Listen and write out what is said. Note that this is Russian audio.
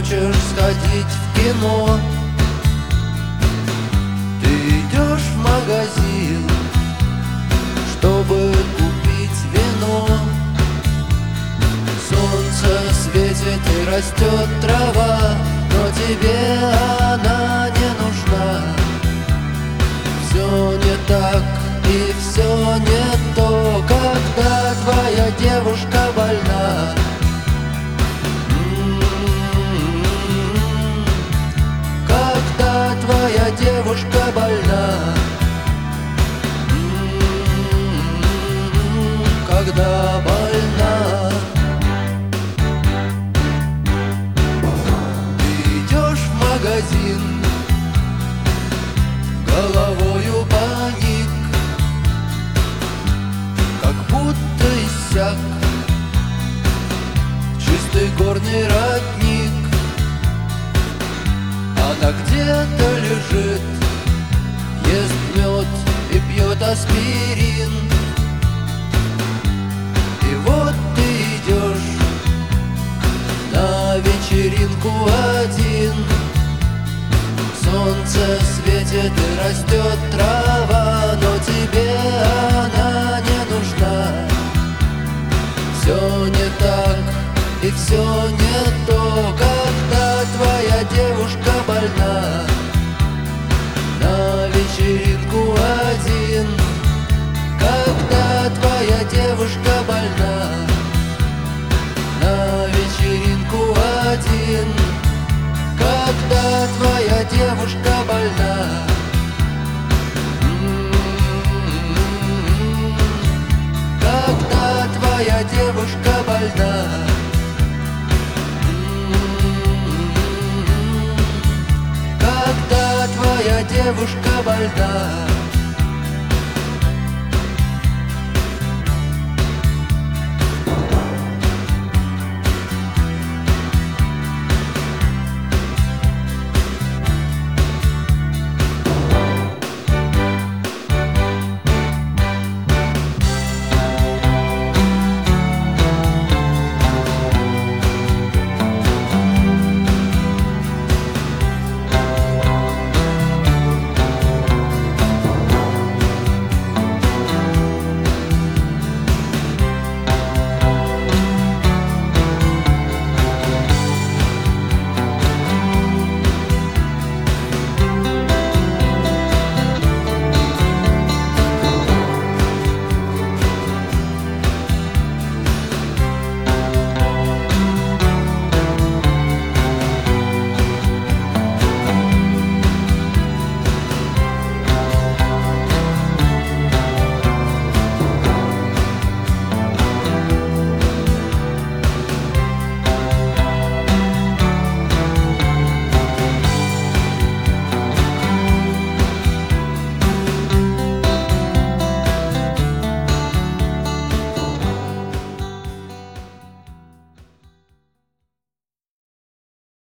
хочешь сходить в кино. Ты идешь в магазин, чтобы купить вино. Солнце светит и растет трава, но тебе она не нужна. Все не так и все не то, когда твоя девушка больна. Когда твоя девушка больна. Когда больна. Ты идешь в магазин, головою паник, как будто иссяк чистый горный родник. Она где-то лежит, ест мед и пьет аспирин. И вот ты идешь на вечеринку один. Солнце светит и растет трава, но тебе она не нужна. Все не так и все не то, когда твоя девушка больна. На вечеринку один. Когда твоя девушка больна. На вечеринку один. Когда твоя девушка больна. Когда твоя девушка больна. Когда твоя девушка больна.